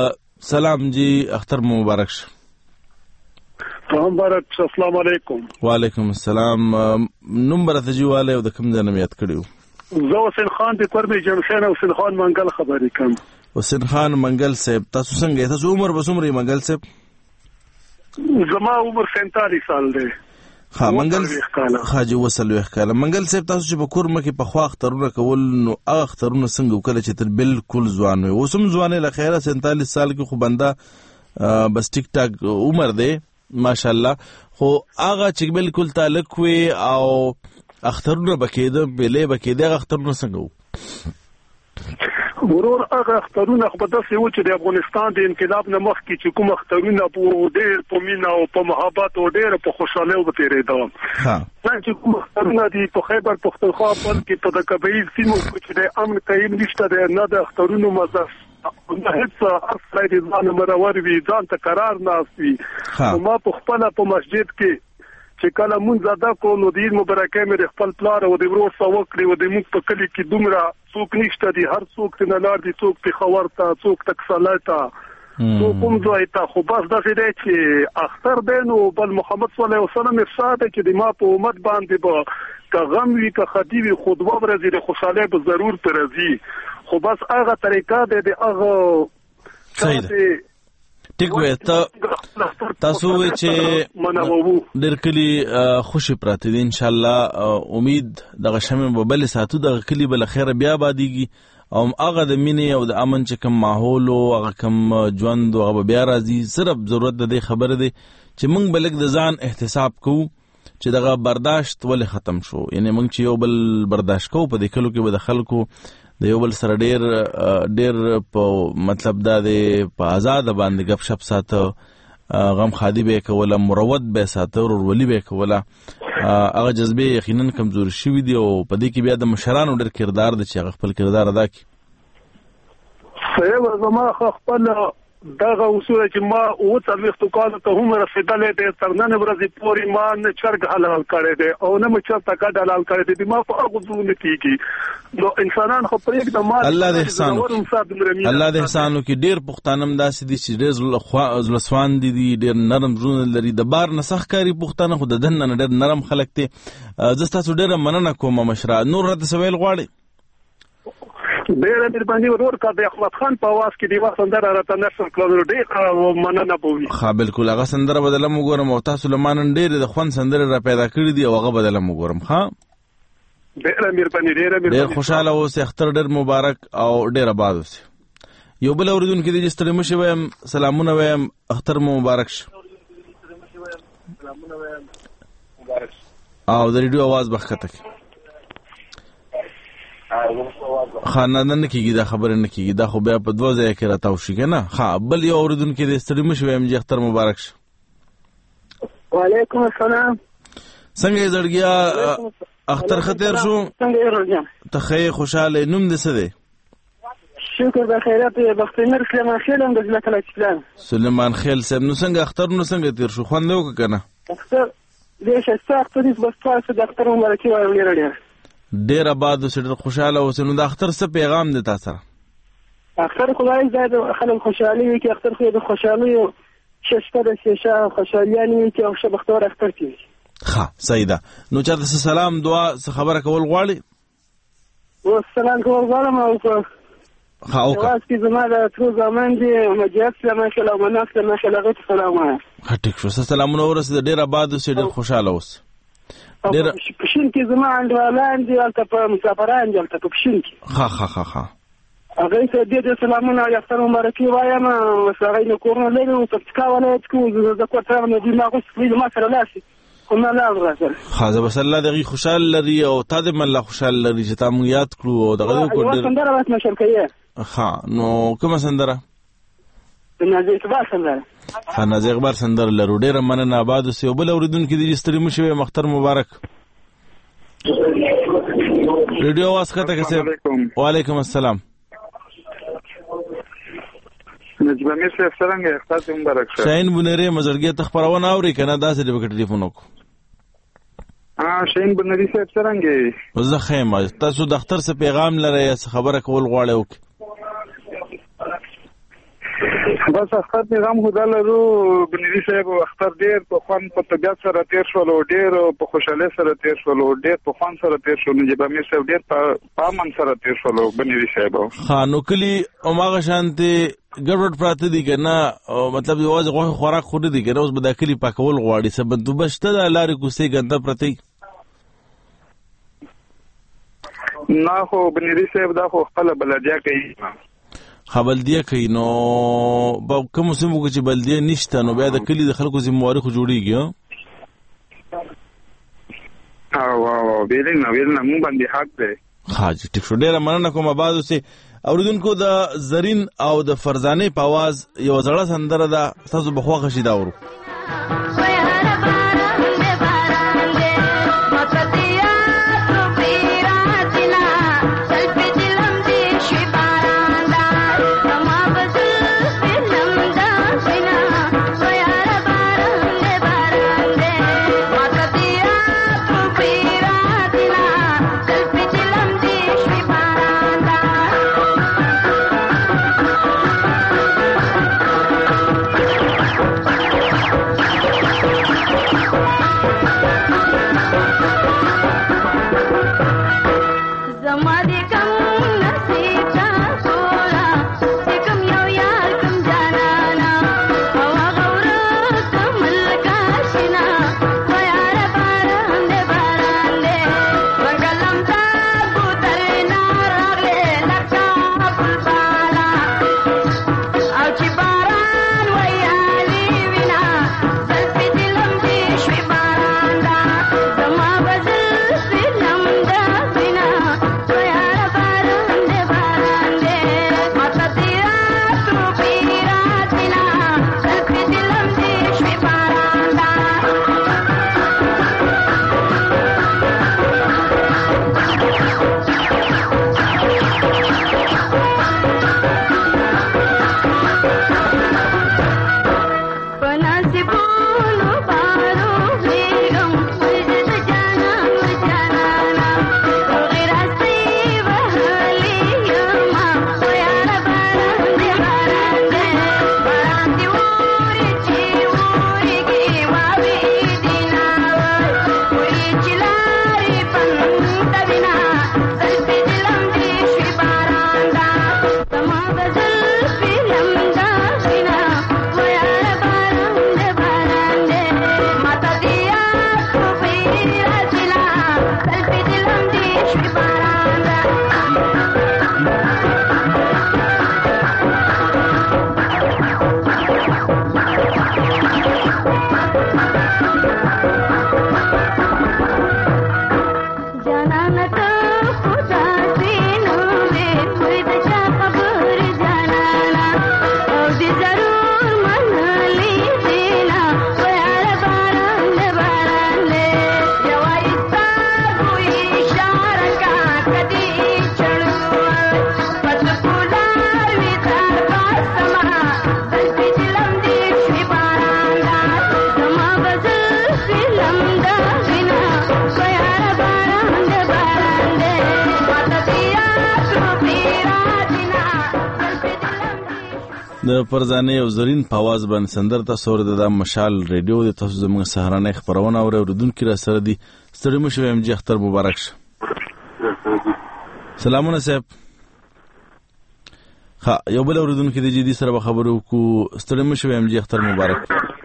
سلام جی اختر مبارک شه. مبارک شه. السلام علیکم. وعلیکم السلام. نمبر ته جواله او د کوم ځای نه یاد کړیو؟ زه حسین خان د کورمې جمشید حسین خان منګل خبرې کوم. حسین خان منګل صاحب، تاسو څنګه؟ تاسو عمر بسومري منګل صاحب؟ زما عمر 47 سال دی. ها منګل حاجی وسلوخ کاله. منګل صاحب تاسو چې په کورمه کې په خوا اخترونه کول نو هغه اخترونه څنګه وکړه چې تر بالکل ځوان وي؟ اوسم ځوانه لخيره 47 سال کې خو بنده بس ټیک ټاک عمر دی ماشاءالله، خو هغه چې بالکل تعلق وي او اخترونه بکیده بلې بکیده اخترونه څنګه وو؟ ورور هغه اخترونه خو داسې و چې د افغانستان د انقلاب نه مخکې چې کوم اخترونه په ډېر په مینا او په محبت او ډېر په خوشحالۍ وتېرېده. چې کوم اخترونه دي په خیبر پختونخوا بلکې په د قبایل سیمو کې د امن قایم نشته دی، نه د اخترونو مزه نه هیڅ اصلي د ځان مرور وي، ځان ته قرار ناست وي. ما په خپله په مسجد کې چې کله مونږ ادا کوو نو د عید مبارکۍ مې د خپل پلار او د ورور سره وکړې او د موږ په کلي کې دومره څوک نشته دي، هر څوک ته نه لار دي، څوک پېښور ته، څوک تکسالۍ ته، څوک کوم ځای ته. خو بس داسې دی چې اختر دی نو بل محمد صلی الله علیه وسلم ارشاد دی چې د ما په امت باندې به که غم وي که خدي وي خو دوه ورځې د خوشحالۍ به ضرور پرې راځي. خو بس هغه طریقه دی د هغه ټیک وي. تاسو وی چې ډېر کلی خوشي پراته دي ان شاء الله. امید دغه شمه به بل ساتو دغه کلی بل خیر بیا باديږي او هغه د مینې او د امن چې کوم ماحول او هغه کوم ژوند هغه بیا راځي. صرف ضرورت د خبره دی چې موږ بلک د ځان احتساب کوو چې دغه برداشت ولې ختم شو. یعنی موږ چې یو بل برداشت کوو په دې کلو کې به د خلکو د یو بل سره ډېر په مطلب دا دی په آزاد باندې غپ شپ ساته، غم خادي به کوله، مروت به ساته، ورولي به کوله. هغه جذبه یقینا کمزور شوی دی او په دې کې بیا د مشرانو ډېر کردار دی چې هغه خپل کردار ادا کړي. صحیح زما خپل دغه اصول چې ما او څلوېښتو کالو ته هم رسېدلی دی، تر نن ورځې پورې ما نه چرګ حلال کړی دی او نه مې چېرته ګډ حلال کړی دی. ما په هغو زړونه کېږي نو انسانان خو پرېږده ما الله دې احسان وکړي. ډېر پښتانه هم داسې دي چې ډېر زړهسوان دي، ډېر نرم زړونه لري. د بار نه سخت کاري پښتانه خو د دننه نه ډېر نرم خلک دي. زه ستاسو ډېره مننه کوم مشره. نور راته څه ویل غواړئ؟ ډېره مهرباني ورور کا د احمد خان په आवाज کې دیوه سندره راته نشر کړل، ډېر مننه بوي. ها بالکل هغه سندره بدلم وګورم او تاسو لمانن ډېر د خوان سندره را پیدا کړی دی او هغه بدلم وګورم. ها ډېره مهرباني. ډېر خوشاله اوسئ، اختر ډېر مبارک او ډېر آباد اوسئ. یو بل اوریدونکو دې ستړي مشي وایم سلامونه وایم اختر مو مبارک شه او د ریډیو आवाज بخته کی خاندان نه کیږي دا خبره نه کیږي دا خو بیا په دوه ځای کې راتاو شي کنه. ها بل یو اوریدونکو دې ستړي مشي وایم چې اختر مبارک شه. وعلیکم السلام. څنګه زړګیا اختر خطر شو؟ څنګه ورځم ته خیر خوشاله نوم دې څه دی؟ شکر د خیرات بختمر سلیمان خیل هم د ځلته لچلان. سلیمان خیل صاحب نو څنګه اختر نو څنګه تیر شو؟ خوند وک کنه؟ اختر دې شسته اختر دې بس تاسو د اختر مبارکي ورلې ډیر آباد اوسې ډیر خوشاله اوسې. نو د اختر څه پیغام دی تاسو سره؟ اختر خدای دې خلک خوشالي وي کې اختر خو د خوشالي شسته د شیشه خوشالیان وي کې او شبختور اختر کې. ها صحیح ده. نو چاته سلام دعا خبره کول غواړي؟ والسلام کول غواړم او ها او که زما د تر زمان دي مجاز سلام الله مناف سلام الله سلام ها ټیک شو. سلامونه ورسې ډیر آباد اوسې ډیر خوشاله اوسې. ډیر پښین کې زما انډوالان دي البته په مسافران دي البته پښین کې. ها هغه ته دې سلامونه یا اختر مبارکي وایم سره نو کورونه لري او تفکا ولایت کو زه کوته نه دي ما غوښتل ما سره لاسي کومه لا راځل. خاصه بس الله دغه خوشاله لري او تا دې مله خوشاله لري چې تاسو یاد کړو او دغه کو ډیر سندره وات مشر کوي. ها نو کومه سندره؟ نازي اقبال سندره. ها نازي اقبال سندره لرو. ډیر مننه آباد اوسې. او بل اوریدونکو دې ستړي مشي مختر مبارک. ریډیو आवाज کته کسه. وعلیکم السلام. نجمه صاحب څنګه اختر مبارک شه. شاین بنری مزړګي ته خبرونه اوري کنه داسې د ټلیفون وکړو. شاین بنری صاحب څنګه زه خیمه تاسو د اختر څخه پیغام لرئ یا خبره کول غواړئ وک بس اختر نظام خدا لرو بنوي صاحب اختر ډیر په خوان په طبيعت سره تیر شول او ډیر په خوشاله سره تیر شول او ډیر په خوان سره تیر شول چې به مې صاحب ډیر په امن سره تیر شول بنوي صاحب خانو کلی او ماغه شانته ګډوډ پراته دي کنه مطلب یوازې غوښه خوراک خوري دي کنه اوس به د کلی پاکول غواړي سبب دوبشته د لارې کوسي ګنده پرتی نه خو بنوي صاحب دا خو خپل بلدیا کوي بلدیه کوي نو په کوم سیمو کې چې بلدیه نشته نو بیا د کلی د خلکو ذمہواری خو جوړیږي او بیرنګ مون باندې حق دی حاجی ټیک شو ډیره مننه کوم بعضو سي اوریدونکو د زرین او د فرزانه په आवाज یو زړه سندره ده تاسو بخواخه شي دا ورو د فرزانه او زرین په आवाज باندې سندر تاسو ورته د مشال ریډیو د تاسو زموږ سهارنه خبرونه اوریدونکو را سره دي ستړي مو شوم چې اختر مبارک شه سلامونه صاحب ها یو بل اوریدونکو د جدي سره خبرو کو ستړي مو شوم چې اختر مبارک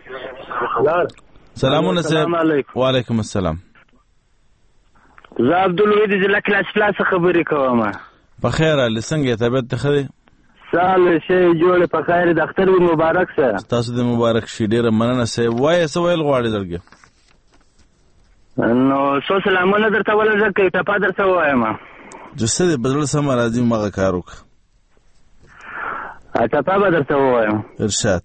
سلامونه صاحب وعلیکم السلام زه عبد الوهید ضلع کلاس پلاس خبرې کوم په خیر علي څنګه طبيعت ته خدي سال شي جوړ په خیر د اختر مبارک سره تاسو د مبارک شي ډیره مننه سه وای سه ویل غواړي درګه نو سو سلامونه درته ول زکه ټپا درته وایم جسه د بدل سم راځي مغه کاروک ټپا به درته وایم ارشاد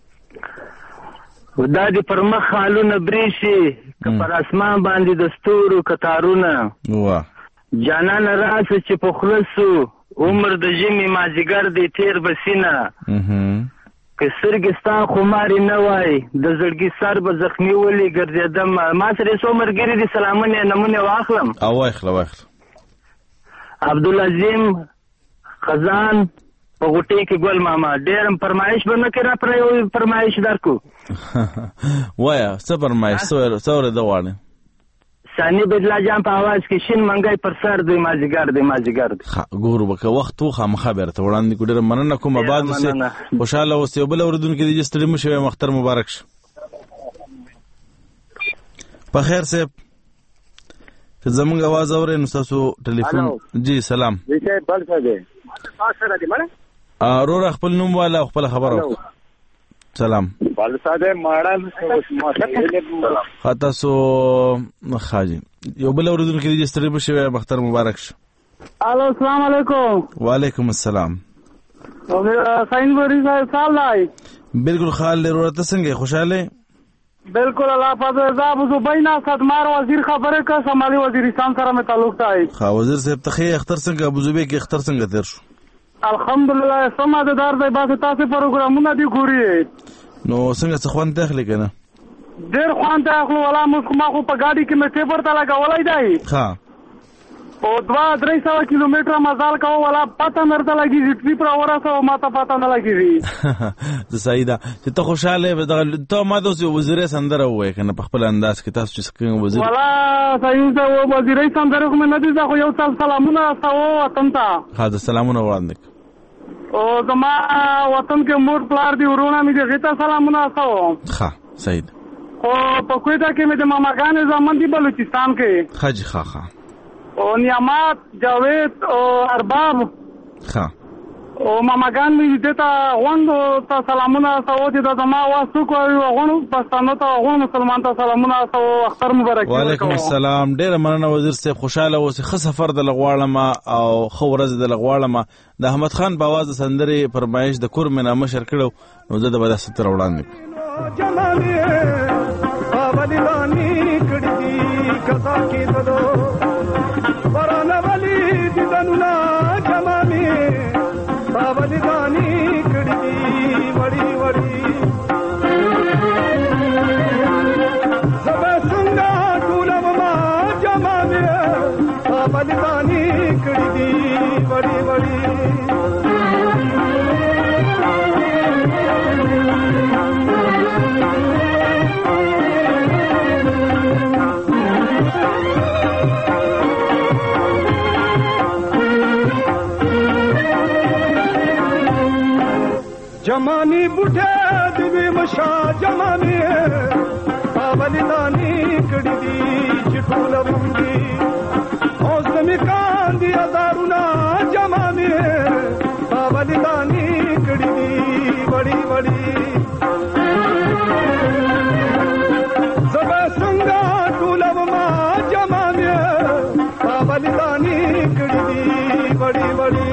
ودا دي پر مخ حالونه بریشي که پر اسمان باندې د ستورو کتارونه وا جانان راس چې په خلصو عمر د جمی مازیګر دی تیر بسینه که سرګستا خماري نه وای د زړګي سر به زخمی ولي ګرځیدم ما سره سو مرګري دي سلامونه نمونه واخلم او واخل عبدالعظیم خزان په په غوټۍ کې ګل ماما ډېر فرمایش به نه کړه پر یو فرمایش درکو وایا څه فرمایش څه ورته غواړې ثاني بدلا جام په आवाज کې شین منګای پر سر دی مازیګر دی ګورو بکه وخت خو خامخا بیرته وړاندې کو ډېر مننه کوم آباد اوسې خوشاله اوسې بل اوردونکو دې ستړي مشه مختر مبارک شه په خیر صاحب که زمونږ आवाज اورئ نو تاسو ټلیفون جی سلام جی صاحب بل څه دی رور خپل نوم والا خپل خبرو سلام بل څه دی ماړه خاطر سو خاجي یو بل اوردونکو دې ستړي مشه مختر مبارک شه الو السلام علیکم وعلیکم السلام سائن بری صاحب لای بالکل خال ضرورت څنګه خوشاله بالکل الله فضل زاب زبینا صدمار وزیر خبره کا شمالي وزیرستان سره مې تعلق دی وزیر صاحب ته اختر څنګه ابو زبی کې اختر څنګه تیر شو الحمدلله سماده دار دی باسه تاسو پروګرامونه دی ګوري نو څنګه څه خوان ته اخلي کنه ډیر خوان ته اخلو ولا مسما خو په گاډي کې مې ټیپر ته لګولای دی ها او 2-300 کیلومتر مزال کوو ولا پته مرته لګي چې پر اوراسه ما ته پته نه لګي زه سعیدا چې ته خوشاله ته ما د وزیر سندره وای کنه په خپل انداز کې تاسو چې څنګه وزیر ولا سعیدا و وزیر سندره کوم نه دي خو یو څل سلامونه تاسو وطن ته ها سلامونه وړاندې او زما وطن کې مور پلار دی ورونه مې دې غته سلامونه تاسو ها سعید او په کویتا کې مې د ماماګان زمون دی بلوچستان کې حج ها او نیامات جاوید او ارباب ها او ماماګان مې دته غوندو ته سلامونه تاسو ته د ما واسو کوي غوندو پښتنو ته غوندو مسلمان ته سلامونه تاسو اختر مبارک وعلیکم السلام ډیر مننه وزیر صاحب خوشاله اوسه خ سفر د لغواړم او خو ورځ د لغواړم د احمد خان په आवाज سندري فرمایش د کور مې نامه شر کړو نو زه د بده ستر وړاندې جمالي باولي لاني کړي کتا کې دلو ورانه ولي دنونا جمالي باولي لاني کړي وړي وړي زبا څنګه ټولم ما جمالي باولي لاني کړي وړي وړي जमानी बुढ़े दिवी मशा जमानी पावली लानी कड़ी चिटूल बंदी औसमी कांदी अदारुना जमानी पावली लानी कड़ी बड़ी बड़ी सबा संगा टूलव मा जमानी पावली लानी कड़ी बड़ी बड़ी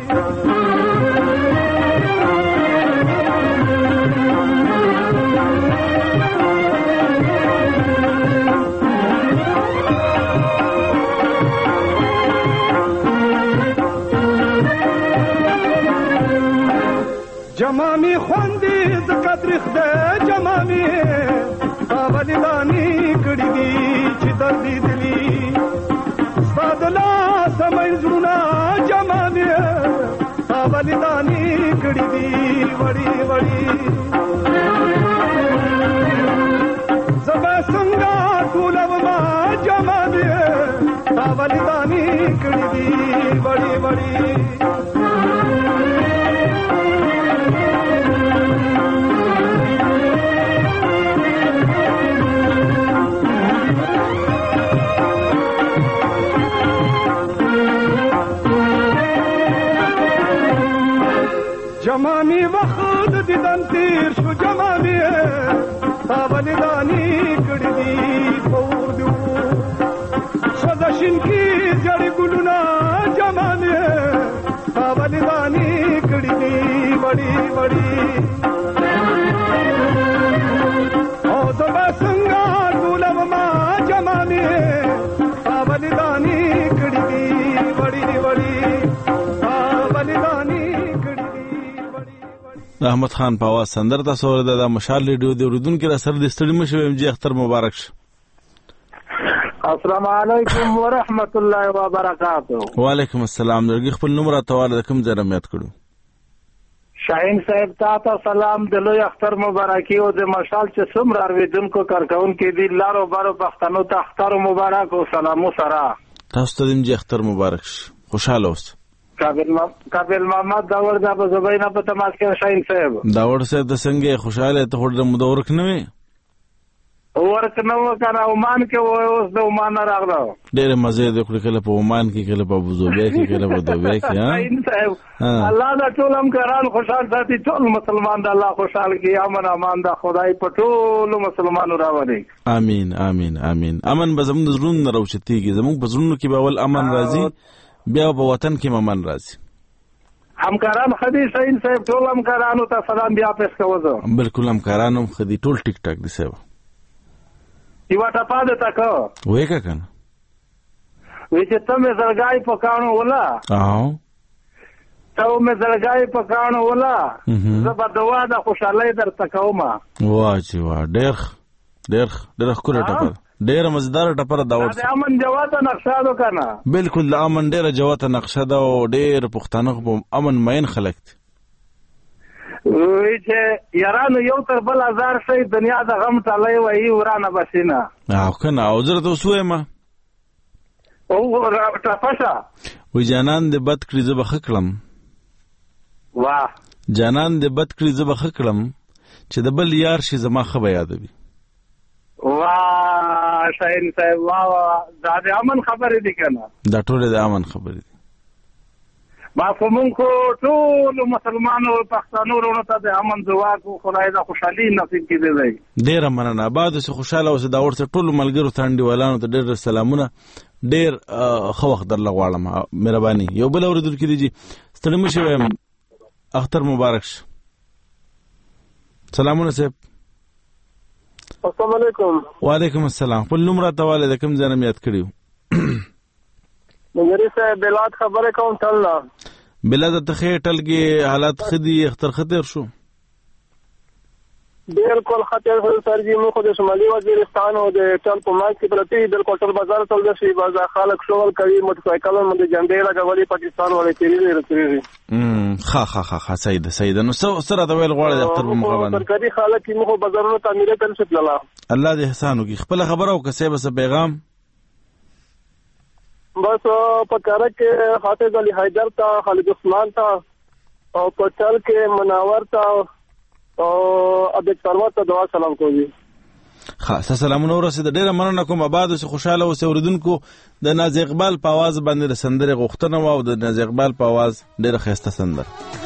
جمامي خوندي د قدر خده جمامي باولي لاني کړي دي چې دردي دلی صادلا سمای زړه جمامي باولي لاني کړي دي وړي وړي زبا څنګه ټولو ما جمامي باولي لاني کړي دي وړي وړي جمامي وخت دیدن تیر شو جمامي باولي لاني کړي دي پور دیو سداشین کی جړې ګلونا جمامي باولي لاني کړي دي وړي وړي او زما څنګه ګولم ما جمامي باولي لاني کړي دي وړي وړي باولي لاني احمد خان په आवाज سندر تاسو ورته د مشال ریډیو د اوریدونکو را سره د ستړي مشه ام جی اختر مبارک شه السلام علیکم ورحمت الله وبرکاته وعلیکم السلام درګي خپل نوم را تواله کوم ځای رمیت کړو شاهین صاحب تاسو سلام د لوی اختر مبارکي او د مشال چې څومره اوریدونکو کارکونکو دي لارو بارو پښتنو ته اختر مبارک او سلامو سره تاسو ته دې اختر مبارک خوشاله اوس کابل محمد داور دا په زبینا په تماس کې شاهین صاحب داور صاحب د څنګه خوشاله ته هر د مدورک نه وي ورک نو کنه عمان کې اوس د عمان راغلو ډېر مزه دې کړ کله په عمان کې کله په ابوظبي کې کله په دوبه کې الله دا ټول هم کران خوشحال ساتي ټول مسلمان د الله خوشحال کی امن امان دا خدای په ټول مسلمانانو راوړي امين امين امين امن به زموږ زړونو راوچتيږي زموږ په زړونو کې به ول امن راځي بیا په وطن کې امن راځي همکاران خدي شاهین صاحب ټول همکارانو ته سلام بیا پېښ کوم بالکل همکارانو خدي ټول ټیک ټاک دي صاحب یو ټپا ده تاکو وې کا کنه وې چې ته مې زړګای پکانو ولا ته مې زړګای پکانو ولا زبر دوا د خوشالۍ در تکوما واچي وا ډېر کوله ټپا ډېر مزدار ټپا داوت د امن جواته نقشه ده کنه بالکل د امن ډېر جواته نقشه ده او ډېر پښتانه په امن مین خلک وی چې یارانو یو تر بل هزار شي دنیا د غم ټالۍ وایي ورانه بسینا او کنه او زه ته وسوې ما او ټپاشا وی جانان دې بد کړی زه به خکلم واه جانان دې بد کړی زه به خکلم چې د بل یار شي زما خبر یادوي واه شاهین صاحب واه دا د امن خبرې دي کنه دا ټول د امن خبرې دي ما کومون کو ټول مسلمانانو پښتنو ورونو ته د امن دعا کو خدای دا خوشحالي نصیب کړي دی ډیر مننه بعد سه خوشاله اوسه دا ورته ټول ملګرو تاندې ولانو ته ډیر سلامونه ډیر خو وخت در لغواړم مهرباني یو بل اوریدل کړي دي ستړي مشه اختر مبارک سلامونه صاحب السلام علیکم وعلیکم السلام خپل نوم راته والد کوم ځای نه یاد کړیو مګری صاحب بلاد خبره کوم تل بلاد ته ټلګي حالات خدي اختر خطر شو بالکل خطر سرجی مو خو د شمالي وزیرستان او د ټل په مارک کې پرتی بالکل ټول بازار ټول شي بازار خلک شغل کوي موټرسایکلونو باندې جنډې لګولې پاکستان ولې تیری خا سید نو سره د ویل غواړي د اختر په مقابله سرکاري خلک کې مو بازارونو تعمیرات تل شپلا الله دې احسان وکړي خپل خبره او کسه بس پیغام بس په کاره کې حافظ علي حیدر تا خالد عثمان تا او په ټل کې مناور تا او ابد ثروت ته دعا سلام کوي خاصه سلامونه ورسید ډیره مننه کوم آباد او خوشاله او اوریدونکو د ناز اقبال په आवाज باندې سندره غوښتنه او د ناز اقبال په आवाज ډیره خسته سندره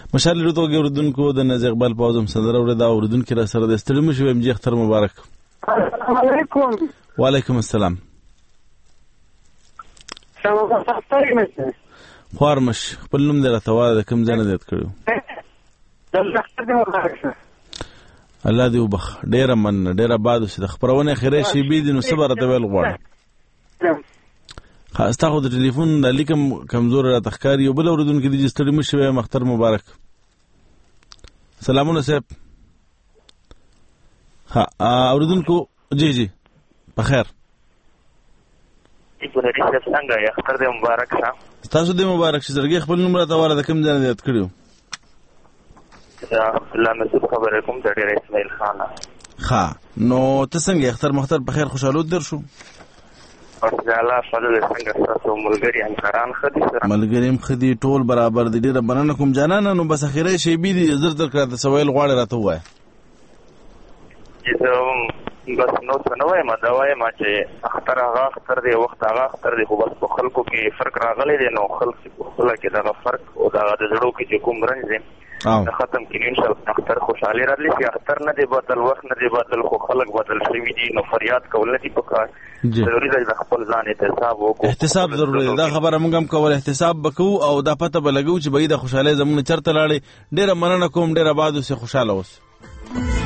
مشال ریډیو ته اوریدونکو د نازي اقبال په اعظم سندره اوریدا اوریدونکو را سره د ستړي مشو ام جی اختر مبارک. السلام علیکم. وعلیکم السلام. سلام تاسو خوارمش خپل نوم دې راته وایه د کوم ځای نه دې یاد کړی؟ الله دې وبخ. ډېره مننه ډېره باد اوسې د خپرونې اخرې شیبې دي نو څه به راته ویل غواړې؟ ستا خو د ټلیفون د لیکم کمزوری راته ښکاري. یو بل اورېدونکي دي چې ستړي مه شوی یم اختر مبارک. سلامونه صاحب. اورېدونکو جی جی په خیر. ګلري صاحب څنګه یې؟ اختر دې مبارک شه. ستاسو دې مبارک شه. زړګي خپل نوم راته وایه د کوم ځای نه دې یاد کړي وو؟ الله مسعود خبرې کوم د ډېر اسماعیل خان. ښه نو ته څنګه اختر مختر په خیر خوشحالو در شو؟ الله فضل څنګه ستاسو ملګري همکاران ښه دي؟ ملګري هم ښه دي ټول برابر دي. ډېره مننه کوم جانانه. نو بس اخرې شیبې دي زر در کړه څه ویل غواړې راته ووایه. بس نو څه نه وایم دا وایم چې اختر هغه اختر دی وخت هغه اختر دی خو بس په خلکو کې فرق راغلی دی نو خلک په خپله کې دغه فرق او دغه د زړو کې چې کوم رنځ دی ختم کړي انشاءالله. اختر خوشحالي راتلی چې اختر نه دی بدل وخت نه دی بدل خو خلک بدل شوي دي نو فریاد کول نه دي پکار. ضروري ده د خپل ځان احتساب وکړو. احتساب ضروري ده. دا خبره موږ هم کول احتساب به کوو او دا پته به لګو چې به د خوشحالۍ زمونږ چېرته لاړې. ډېره مننه کوم. ډېره باد اوسې خوشحاله اوسې.